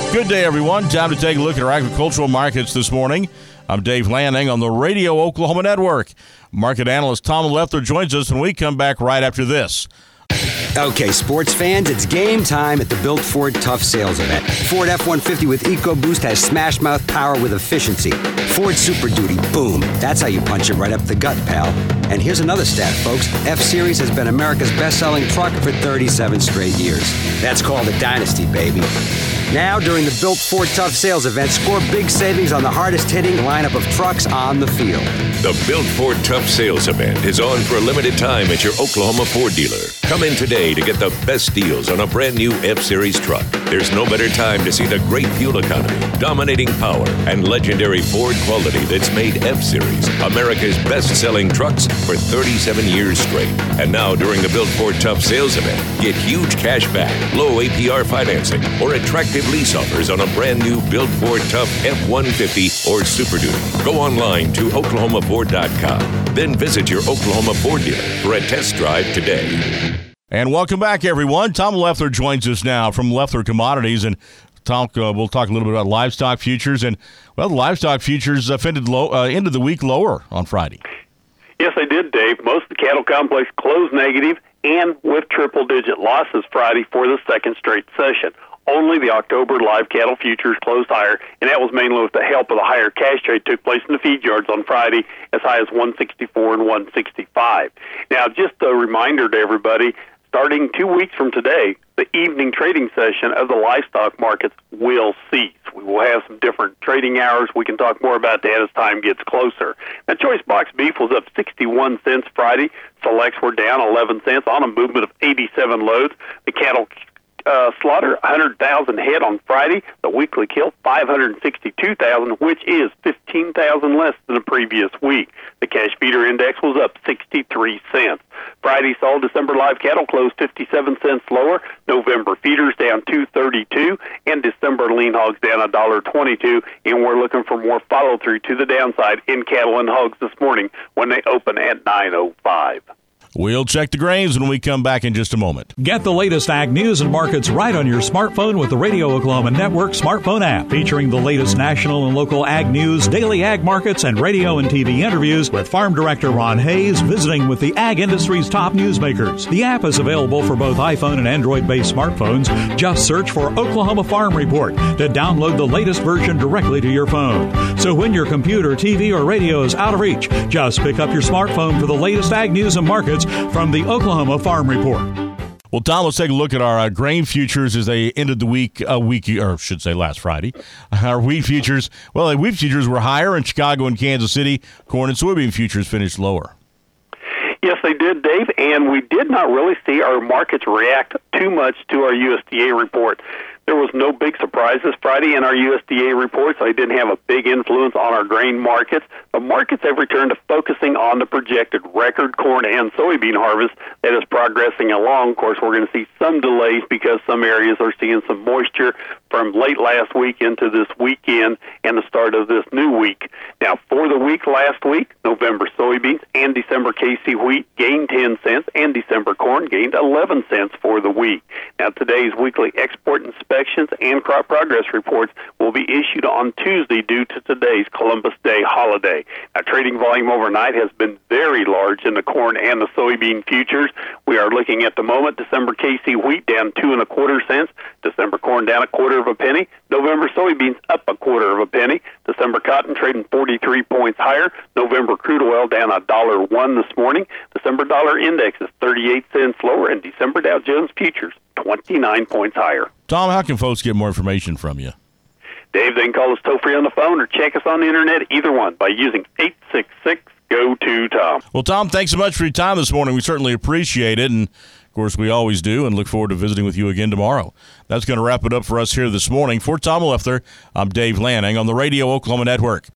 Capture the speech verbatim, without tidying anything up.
Good day, everyone. Time to take a look at our agricultural markets this morning. I'm Dave Lanning on the Radio Oklahoma Network. Market analyst Tom Leffler joins us when we come back right after this. Okay, sports fans, it's game time at the Built Ford Tough Sales event. Ford F one fifty with EcoBoost has smash mouth power with efficiency. Ford Super Duty, boom. That's how you punch it right up the gut, pal. And here's another stat, folks. F-Series has been America's best-selling truck for thirty-seven straight years. That's called a dynasty, baby. Now, during the Built Ford Tough Sales event, score big savings on the hardest-hitting lineup of trucks on the field. The Built Ford Tough Sales event is on for a limited time at your Oklahoma Ford dealer. Come in today to get the best deals on a brand-new F-Series truck. There's no better time to see the great fuel economy, dominating power, and legendary Ford quality that's made F-Series America's best-selling trucks for thirty-seven years straight. And now, during the Built Ford Tough Sales event, get huge cash back, low A P R financing, or attractive lease offers on a brand-new Built Ford Tough F one fifty or Super Duty. Go online to oklahoma ford dot com. Then visit your Oklahoma Ford dealer for a test drive today. And welcome back, everyone. Tom Leffler joins us now from Leffler Commodities, and talk, uh, we'll talk a little bit about livestock futures. And, well, the livestock futures uh, ended, low, uh, ended the week lower on Friday. Yes, they did, Dave. Most of the cattle complex closed negative and with triple-digit losses Friday for the second straight session. Only the October live cattle futures closed higher, and that was mainly with the help of the higher cash trade took place in the feed yards on Friday, as high as one sixty-four and one sixty-five. Now, just a reminder to everybody, starting two weeks from today, the evening trading session of the livestock markets will cease. We will have some different trading hours. We can talk more about that as time gets closer. Now, choice box beef was up sixty-one cents Friday. Selects were down eleven cents on a movement of eighty-seven loads. The cattle Uh, slaughter, one hundred thousand head on Friday. The weekly kill, five hundred sixty-two thousand, which is fifteen thousand less than the previous week. The cash feeder index was up sixty-three cents. Friday saw December live cattle close fifty-seven cents lower. November feeders down two thirty-two, and December lean hogs down one dollar twenty-two. And we're looking for more follow-through to the downside in cattle and hogs this morning when they open at nine oh five. We'll check the grains when we come back in just a moment. Get the latest ag news and markets right on your smartphone with the Radio Oklahoma Network smartphone app, featuring the latest national and local ag news, daily ag markets, and radio and T V interviews with Farm Director Ron Hayes visiting with the ag industry's top newsmakers. The app is available for both iPhone and Android-based smartphones. Just search for Oklahoma Farm Report to download the latest version directly to your phone. So when your computer, T V, or radio is out of reach, just pick up your smartphone for the latest ag news and markets from the Oklahoma Farm Report. Well, Tom, let's take a look at our uh, grain futures as they ended the week, uh, week, or should say last Friday. Our wheat futures, well, the wheat futures were higher in Chicago and Kansas City. Corn and soybean futures finished lower. Yes, they did, Dave, and we did not really see our markets react too much to our U S D A report. There was no big surprises Friday in our U S D A report, so it didn't have a big influence on our grain markets. The markets have returned to focusing on the projected record corn and soybean harvest that is progressing along. Of course, we're going to see some delays because some areas are seeing some moisture from late last week into this weekend and the start of this new week. Now, for the week last week, November soybeans and December K C wheat gained ten cents, and December corn gained eleven cents for the week. Now, today's weekly export inspections and crop progress reports will be issued on Tuesday due to today's Columbus Day holiday. Now, trading volume overnight has been very large in the corn and the soybean futures. We are looking at the moment December K C wheat down two and a quarter cents, December corn down a quarter of a penny, November soybeans up a quarter of a penny, December cotton trading forty-three points higher, November crude oil down a dollar one this morning, December dollar index is thirty-eight cents lower, and December Dow Jones futures twenty-nine points higher. Tom, how can folks get more information from you? Dave, they can call us toll-free on the phone or check us on the internet, either one, by using eight six six, G O two, Tom. Well, Tom, thanks so much for your time this morning. We certainly appreciate it, and, of course, we always do, and look forward to visiting with you again tomorrow. That's going to wrap it up for us here this morning. For Tom Leffler, I'm Dave Lanning on the Radio Oklahoma Network.